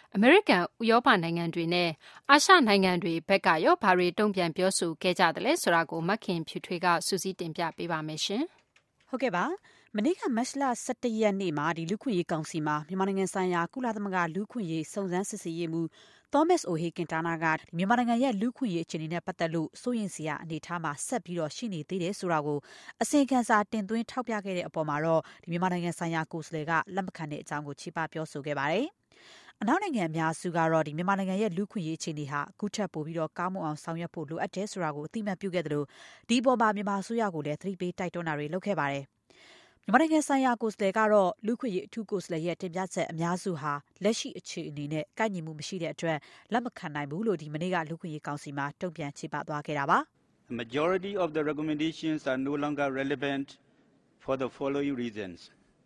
အမေရိကန်ဥရောပနိုင်ငံတွေနဲ့အာရှနိုင်ငံတွေဘက်ကရောဘာတွေတုံ့ပြန်ပြောဆိုခဲ့ကြတယ်လဲဆိုတာကိုမခင်ဖြူထွေးကစူးစီးတင်ပြပေးပါမယ်ရှင်။ဟုတ်ကဲ့ပါ။မနေ့ကမတ်လ17ရက်နေ့မှာလူခွင့်ရေးကောင်စီမှာမြန်မာနိုင်ငံဆိုင်ရာကုလသမဂ္ဂလူခွင့်ရေးစုံစမ်းစစ်ဆေးရေးမှူး Thomas O'Hay Quintana ကမြန်မာနိုင်ငံရဲ့လူခွင့်ရေးအခြေအနေနဲ့ပတ်သက်လို့စိုးရိမ်စရာအနေအထားမှာဆက်ပြီးတော့ရှိနေသေးတယ်ဆိုတာကိုအစီအကံစာတင်သွင်းထောက်ပြခဲ့တဲ့အပေါ်မှာတော့မြန်မာနိုင်ငံဆိုင်ရာကိုယ်စားလှယ်ကလက်မခံတဲ့အကြောင်းကိုချေပပြောဆိုခဲ့ပါတယ်။အနောက်နိုင်ငံအများစုကတော့မြန်မာနိုင်ငံရဲ့လူခွင့်ရေးအခြေအနေဟာအခုထက်ပိုပြီးတော့ကောင်းမွန်အောင်ဆောင်ရွက်ဖို့လိုအပ်တယ်ဆိုတာကိုအသိအမှတ်ပြုခဲ့တယ်လို့ဒီအပေါ်မှာမြန်မာအစိုးရကိုလည်းသတိပေးတိုက်တွန်းတာတွေလုပ်ခဲ့ပါတယ်။မြန်မာနိုင်ငံဆိုင်ရာကိုယ်စားလှယ်ကတော့လူခွင့်ရေးအထူးကိုယ်စားလှယ်ရဲ့တင်ပြချက်အများစုဟာလက်ရှိအခြေအနေနဲ့ကိုက်ညီမှုမရှိတဲ့အတွက်လက်မခံနိုင်ဘူးလို့မနေ့ကလူခွင့်ရေးကောင်စီမှာတုံ့ပြန်ချေပသွားခဲ့တာပါ။ The majority of the recommendations are no longer relevant for the following reasons.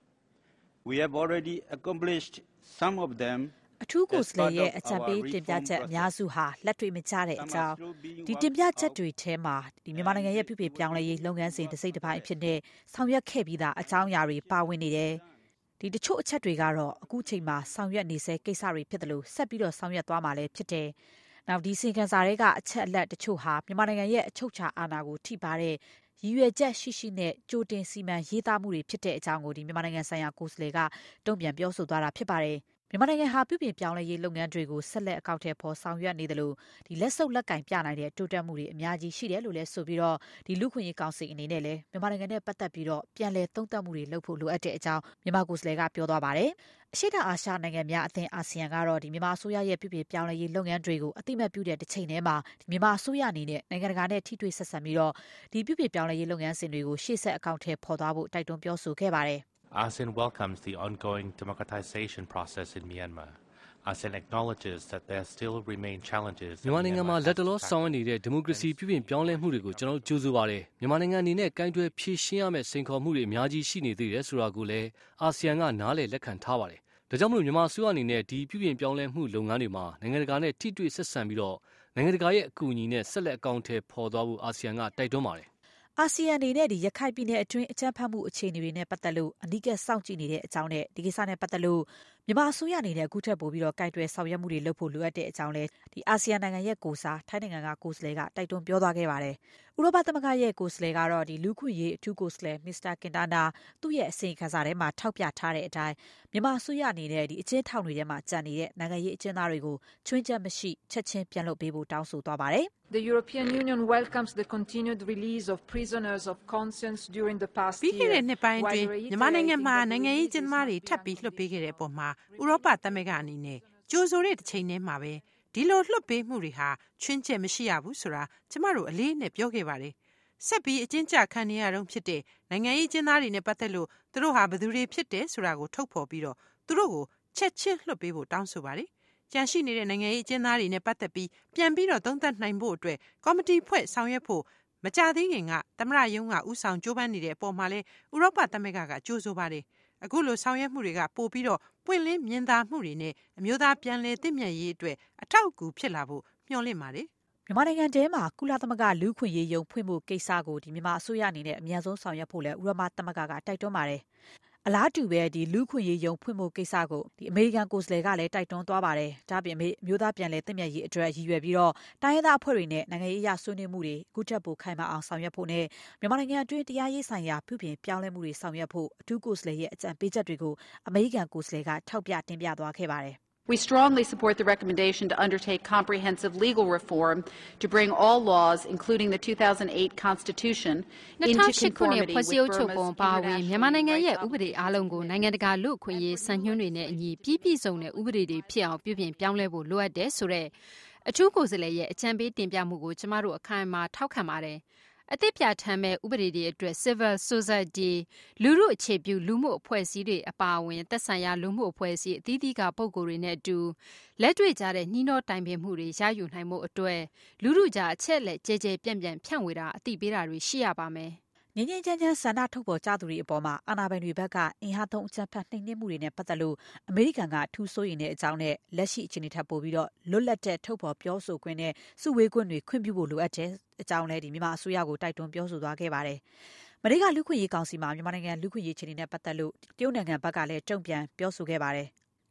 We have already accomplished some of them အထူးကိုယ်စားလှယ်ရဲ့အကြံပေးတင်ပြချက်အများစုဟာလက်တွေ့မကျတဲ့အကြောင်းဒီတင်ပြချက်တွေထဲမှာမြန်မာနိုင်ငံရဲ့ပြုပြင်ပြောင်းလဲရေးလုပ်ငန်းစဉ်တစ်စိတ်တစ်ပိုင်းအဖြစ်နဲ့ဆောင်ရွက်ခဲ့ပြီးသားအကြောင်းအရာတွေပါဝင်နေတယ်။တချို့အချက်တွေကတော့အခုချိန်မှာဆောင်ရွက်နေဆဲကိစ္စတွေဖြစ်တယ်လို့ဆက်ပြီးတော့ဆောင်ရွက်သွားမှာလည်းဖြစ်တယ်။နောက်ဒီစင်ကန်စာတွေကအချက်အလက်တချို့ဟာမြန်မာနိုင်ငံရဲ့အချုပ်အခြာအာဏာကိုထိပါတဲ့ရည်ရွယ်ချက်ရှိနဲ့ကြိုတင်စီမံရေးသားမှုတွေဖြစ်တဲ့အကြောင်းကိုမြန်မာနိုင်ငံဆိုင်ရာကိုယ်စားလှယ်ကတုံ့ပြန်ပြောဆိုသွားတာဖြစ်ပါတယ်။မြန်မာနိုင်ငံဟာပြုပြင်ပြောင်းလဲရေးလုပ်ငန်းတွေကိုဆက်လက်အကောင့်ထဲပေါ်ဆောင်ရွက်နေတယ်လို့လက်စုပ်လက်ကင်ပြနိုင်တဲ့တိုးတက်မှုတွေအများကြီးရှိတယ်လို့လည်းဆိုပြီးတော့လူခွင့်ရေးကောင်စီအနေနဲ့လည်းမြန်မာနိုင်ငံနဲ့ပတ်သက်ပြီးတော့ပြန်လည်သုံးသပ်မှုတွေလုပ်ဖို့လိုအပ်တဲ့အကြောင်းမြန်မာကိုယ်စားလှယ်ကပြောသွားပါတယ်။အရှေ့တောင်အာရှနိုင်ငံများအသင်းအာဆီယံကတော့မြန်မာအစိုးရရဲ့ပြုပြင်ပြောင်းလဲရေးလုပ်ငန်းတွေကိုအသိအမှတ်ပြုတဲ့တစ်ချိန်တည်းမှာမြန်မာအစိုးရအနေနဲ့နိုင်ငံတကာနဲ့ထိတွေ့ဆက်ဆံပြီးတော့ပြုပြင်ပြောင်းလဲရေးလုပ်ငန်းစဉ်တွေကိုရှေ့ဆက်အကောင့်ထဲပေါ်သွားဖို့တိုက်တွန်းပြောဆိုခဲ့ပါတယ်။ ASEAN welcomes the ongoing democratization process in Myanmar. ASEAN acknowledges that there still remain challenges. မြန်မာနိုင်ငံမှာလက်တလောဆောင်ရွက်နေတဲ့ဒီမိုကရေစီပြုပြင်ပြောင်းလဲမှုတွေကိုကျွန်တော်ကြိုးစားပါတယ်။မြန်မာနိုင်ငံအနေနဲ့ကိုင်တွယ်ဖြေရှင်းရမယ့်စိန်ခေါ်မှုတွေအများကြီးရှိနေသေးတယ်ဆိုတာကိုလည်းအာဆီယံကနားလည်လက်ခံထားပါတယ်။ဒါကြောင့်မြန်မာအစိုးရအနေနဲ့ဒီပြုပြင်ပြောင်းလဲမှုလုပ်ငန်းတွေမှာနိုင်ငံတကာနဲ့ထိတွေ့ဆက်ဆံပြီးတော့နိုင်ငံတကာရဲ့အကူအညီနဲ့ဆက်လက်အကောင့်ထဲပေါ်သွားဖို့အာဆီယံကတိုက်တွန်းပါတယ်။အာဆီယံအနေနဲ့ရခိုင်ပြည်နယ်အတွင်းအကြမ်းဖက်မှုအခြေအနေတွေနဲ့ပတ်သက်လို့အနီးကပ်စောင့်ကြည့်နေတဲ့အကြောင်းနဲ့ဒီကိစ္စနဲ့ပတ်သက်လို့မြန်မာအစိုးရအနေနဲ့အခုထပ်ပို့ပြီးတော့ကိုင်တွယ်ဆောင်ရွက်မှုတွေလုပ်ဖို့လိုအပ်တဲ့အကြောင်းလဲအာဆီယံနိုင်ငံရဲ့ကိုစားထိုင်းနိုင်ငံကကိုယ်စားလှယ်ကတိုက်တွန်းပြောသွားခဲ့ပါတယ်။ဥရောပသမဂ္ဂရဲ့ကိုယ်စားလှယ်ကတော့လူခွင့်ရေးအထူးကိုယ်စားလှယ်မစ္စတာကင်တာနာသူ့ရဲ့အစီရင်ခံစာထဲမှာထောက်ပြထားတဲ့အတိုင်းမြန်မာအစိုးရအနေနဲ့အကျဉ်းထောင်တွေထဲမှာကြံနေတဲ့နိုင်ငံရေးအကျဉ်းသားတွေကိုချွင်းချက်မရှိချက်ချင်းပြန်လွှတ်ပေးဖို့တောင်းဆိုသွားပါတယ်။ The European Union welcomes the continued release of prisoners of conscience during the past year. ပြီးခဲ့တဲ့နှစ်ပိုင်းအတွင်းမြန်မာနိုင်ငံမှာနိုင်ငံရေးအကျဉ်းသားတွေထပ်ပြီးလွှတ်ပေးခဲ့တဲ့အပေါ်မှာဥရောပသမဂ္ဂအနေနဲ့ကြိုဆိုတဲ့တစ်ချိန်တည်းမှာပဲဒီလိုလွှတ်ပေးမှုတွေဟာချွင်းချက်မရှိရဘူးဆိုတာကျမတို့အလေးနဲ့ပြောခဲ့ပါတယ်။ဆက်ပြီးအကျဉ်းချခံနေရတော့ဖြစ်တဲ့နိုင်ငံရေးအကျဉ်းသားတွေနဲ့ပတ်သက်လို့သူတို့ဟာဘယ်သူတွေဖြစ်တယ်ဆိုတာကိုထုတ်ဖော်ပြီးတော့သူတို့ကိုချက်ချင်းလွှတ်ပေးဖို့တောင်းဆိုပါတယ်။ကြံရှိနေတဲ့နိုင်ငံရေးအကျဉ်းသားတွေနဲ့ပတ်သက်ပြီးပြန်ပြီးတော့သုံးသပ်နိုင်ဖို့အတွက်ကော်မတီဖွဲ့ဆောင်ရွက်ဖို့မကြသေးခင်ကသမ္မတရုံးကဦးဆောင်ကြိုးပမ်းနေတဲ့အပေါ်မှာလဲဥရောပသမဂ္ဂကကြိုးဆိုပါတယ်။အခုလိုဆောင်ရွက်မှုတွေကပို့ပြီးတော့ပွင့်လင်းမြင်သာမှုတွေနဲ့အမျိုးသားပြန်လည်သင့်မြတ်ရေးအတွက်အထောက်အကူဖြစ်လာဖို့မျှော်လင့်ပါတယ်။မြန်မာနိုင်ငံထဲမှာကုလသမဂ္ဂလူ့ခွင့်ရေးရုံးဖွင့်ဖို့ကိစ္စကိုမြန်မာအစိုးရအနေနဲ့အများဆုံးဆောင်ရွက်ဖို့လဲဥရောပသမဂ္ဂကတိုက်တွန်းပါတယ်။အလားတူပဲလူ့ခွင့်ရေးရုံးဖွင့်ဖို့ကိစ္စကိုအမေရိကန်ကိုယ်စားလှယ်ကလည်းတိုက်တွန်းသွားပါတယ်။ဒါ့အပြင်မျိုးသားပြန်လည်သင့်မြတ်ရေးအတွက်ရည်ရွယ်ပြီးတော့တိုင်းရင်းသားအဖွဲ့တွေနဲ့နိုင်ငံရေးအရဆွေးနွေးမှုတွေအခုထပ်ပိုခိုင်မာအောင်ဆောင်ရွက်ဖို့နဲ့မြန်မာနိုင်ငံအတွင်းတရားရေးဆိုင်ရာပြုပြင်ပြောင်းလဲမှုတွေဆောင်ရွက်ဖို့အထူးကိုယ်စားလှယ်ရဲ့အကြံပေးချက်တွေကိုအမေရိကန်ကိုယ်စားလှယ်ကထောက်ပြတင်ပြသွားခဲ့ပါတယ်။ We strongly support the recommendation to undertake comprehensive legal reform to bring all laws, including the 2008 Constitution, into conformity with Burma's international မြန်မာနိုင်ငံရဲ့ဥပဒေအားလုံးကိုနိုင်ငံတကာလူ့အခွင့်အရေးစံညွှန်းတွေနဲ့အညီပြည့်စုံတဲ့ဥပဒေတွေဖြစ်အောင်ပြုပြင်ပြောင်းလဲဖို့လိုအပ်တယ်ဆိုတဲ့အထူးကိုယ်စားလှယ်ရဲ့အကြံပေးတင်ပြမှုကိုကျမတို့အခိုင်အမာထောက်ခံပါတယ်။အသစ်ပြဋ္ဌာန်းမဲ့ဥပဒေတွေအတွက် Civil Society လူထုအခြေပြုလူမှုအဖွဲ့အစည်းတွေအပါအဝင်သက်ဆိုင်ရာလူမှုအဖွဲ့အစည်းအသီးသီးကပုဂ္ဂိုလ်တွေနဲ့အတူလက်တွေ့ကြတဲ့နှီးနှောတိုင်ပင်မှုတွေရယူနိုင်မှုအတွက်လူထုကြားအချက်အလက်ကြဲကြဲပြန့်ပြန့်ဖြန့်ဝေတာအသိပေးတာတွေရှိရပါမယ်။ငြိမ်းငြိမ်းချမ်းချမ်းဆန္ဒထုတ်ဖော်ကြသူတွေအပေါ်မှာအာဏာပိုင်တွေဘက်ကအင်အားသုံးအကြမ်းဖက်နှိမ်နင်းမှုတွေနဲ့ပတ်သက်လို့အမေရိကန်ကထူးစိုးရိမ်တဲ့အကြောင်းနဲ့လက်ရှိအခြေအနေထပ်ပိုပြီးတော့လွတ်လပ်တဲ့ထုတ်ဖော်ပြောဆိုခွင့်နဲ့စုဝေးခွင့်တွေခွင့်ပြုဖို့လိုအပ်တဲ့အကြောင်းလည်းမြန်မာအစိုးရကိုတိုက်တွန်းပြောဆိုသွားခဲ့ပါတယ်။မနေ့ကလူခွင့်ရေးကောင်စီမှာမြန်မာနိုင်ငံလူခွင့်ရေးအခြေအနေနဲ့ပတ်သက်လို့တရုတ်နိုင်ငံဘက်ကလည်းတုံ့ပြန်ပြောဆိုခဲ့ပါတယ်။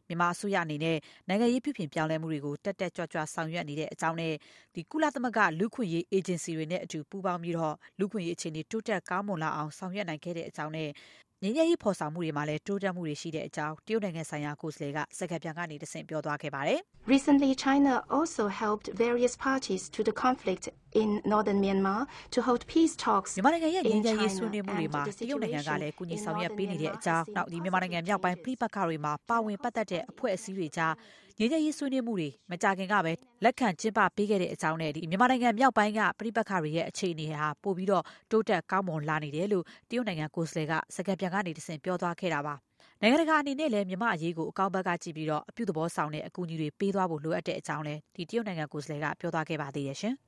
မြန်မာအစိုးရအနေနဲ့နိုင်ငံရေးပြုပြင်ပြောင်းလဲမှုတွေကိုတက်တက်ကြွကြွဆောင်ရွက်နေတဲ့အကြောင်းနဲ့ကုလသမဂ္ဂလူ့ခွင့်ရေးအေဂျင်စီတွေနဲ့အတူပူးပေါင်းပြီးတော့လူ့ခွင့်ရေးအခြေအနေတိုးတက်ကောင်းမွန်လာအောင်ဆောင်ရွက်နိုင်ခဲ့တဲ့အကြောင်းနဲ့ငြိမ်းချမ်းရေးဖော်ဆောင်မှုတွေမှာလည်းတိုးတက်မှုတွေရှိတဲ့အကြောင်းတရုတ်နိုင်ငံဆိုင်ရာကိုယ်စားလှယ်ကစကားပြန်ကနေတဆင့်ပြောသွားခဲ့ပါတယ်။ Recently, China also helped various parties to the conflict in northern Myanmar to hold peace talks. မြန်မာနိုင်ငံရဲ့ငြိမ်းချမ်းရေးဆွေးနွေးမှုတွေမှာတရုတ်နိုင်ငံကလည်းကူညီဆောင်ရွက်ပေးနေတဲ့အကြောင်းနောက်မြန်မာနိုင်ငံမြောက်ပိုင်းပြည်ပခါတွေမှာပါဝင်ပတ်သက်တဲ့အဖွဲ့အစည်းတွေကြားငြိမ်းချမ်းရေးဆွေးနွေးမှုတွေမကြာခင်ကပဲလက်ခံကျင်းပပေးခဲ့တဲ့အကြောင်းနဲ့မြန်မာနိုင်ငံမြောက်ပိုင်းကပြည်ပခါတွေရဲ့အခြေအနေဟာပို့ပြီးတော့တိုးတက်ကောင်းမွန်လာနေတယ်လို့တရုတ်နိုင်ငံကိုယ်စားလှယ်ကစကားပြန်ကနေတဆင့်ပြောသွားခဲ့တာပါ။နိုင်ငံတကာအနေနဲ့လည်းမြန်မာအရေးကိုအကောင်းဘက်ကကြည့်ပြီးတော့အပြုသဘောဆောင်တဲ့အကူအညီတွေပေးသွားဖို့လိုအပ်တဲ့အကြောင်းလည်းတရုတ်နိုင်ငံကိုယ်စားလှယ်ကပြောသွားခဲ့ပါသေးတယ်ရှင်။